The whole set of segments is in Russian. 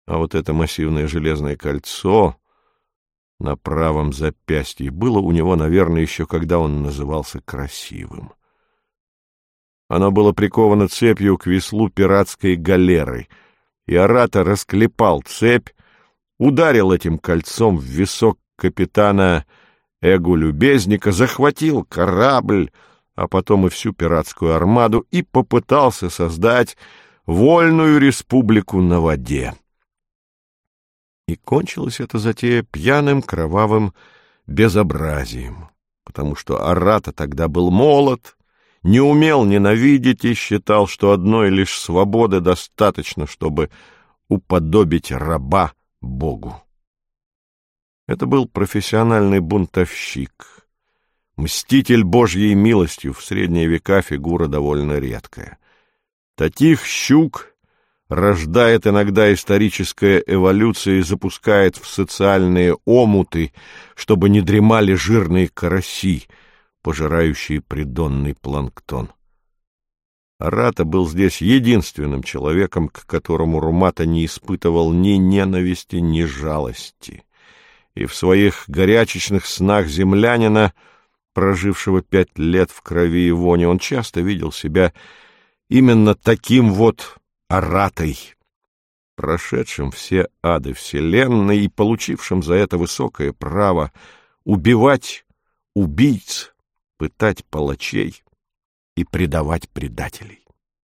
А вот это массивное железное кольцо на правом запястье было у него, наверное, еще когда он назывался красивым. Оно было приковано цепью к веслу пиратской галеры, и Арата расклепал цепь, ударил этим кольцом в висок капитана Эгу-любезника, захватил корабль, а потом и всю пиратскую армаду, и попытался создать вольную республику на воде. И кончилась эта затея пьяным кровавым безобразием, потому что Арата тогда был молод, не умел ненавидеть и считал, что одной лишь свободы достаточно, чтобы уподобить раба Богу. Это был профессиональный бунтовщик, мститель Божьей милостью, в средние века фигура довольно редкая. Таких щук рождает иногда историческая эволюция и запускает в социальные омуты, чтобы не дремали жирные караси, пожирающие придонный планктон. Арата был здесь единственным человеком, к которому Румата не испытывал ни ненависти, ни жалости. И в своих горячечных снах землянина, прожившего 5 лет в крови и воне, он часто видел себя именно таким вот Аратой, прошедшим все ады вселенной и получившим за это высокое право убивать убийц, пытать палачей и предавать предателей.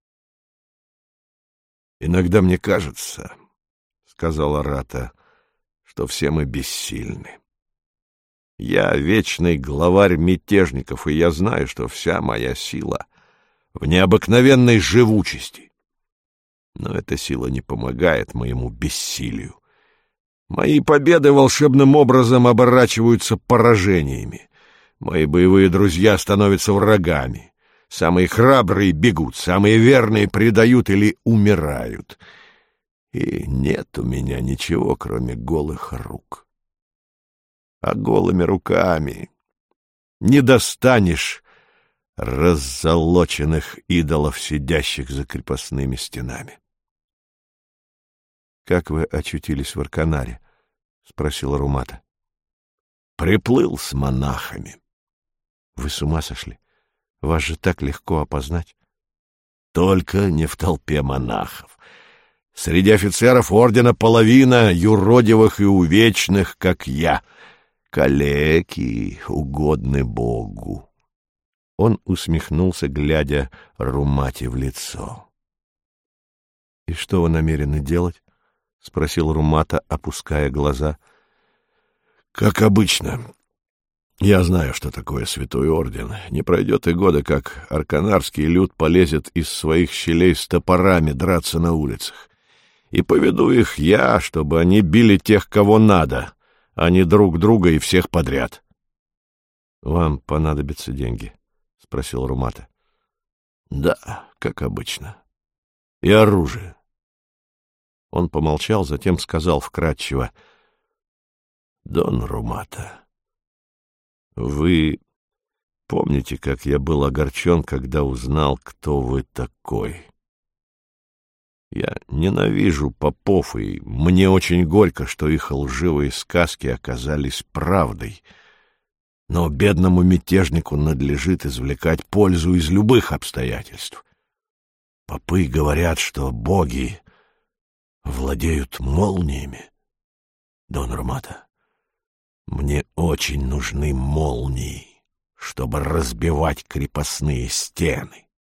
«Иногда мне кажется, — сказал Арата, — что все мы бессильны. Я вечный главарь мятежников, и я знаю, что вся моя сила в необыкновенной живучести. Но эта сила не помогает моему бессилию. Мои победы волшебным образом оборачиваются поражениями. Мои боевые друзья становятся врагами. Самые храбрые бегут, самые верные предают или умирают. И нет у меня ничего, кроме голых рук. А голыми руками не достанешь раззолоченных идолов, сидящих за крепостными стенами. — Как вы очутились в Арканаре? — спросила Румата. — Приплыл с монахами. — Вы с ума сошли? Вас же так легко опознать. — Только не в толпе монахов. Среди офицеров ордена половина юродивых и увечных, как я. Калеки угодны Богу. Он усмехнулся, глядя Румате в лицо. — И что вы намерены делать? — спросил Румата, опуская глаза. — Как обычно. Я знаю, что такое святой орден. Не пройдет и года, как арканарский люд полезет из своих щелей с топорами драться на улицах. И поведу их я, чтобы они били тех, кого надо, а не друг друга и всех подряд. — Вам понадобятся деньги? — спросил Румата. — Да, как обычно. И оружие. Он помолчал, затем сказал вкратчиво: — Дон Румата, вы помните, как я был огорчен, когда узнал, кто вы такой? Я ненавижу попов, и мне очень горько, что их лживые сказки оказались правдой. Но бедному мятежнику надлежит извлекать пользу из любых обстоятельств. Попы говорят, что боги владеют молниями. Дон Румата, мне очень нужны молнии, чтобы разбивать крепостные стены.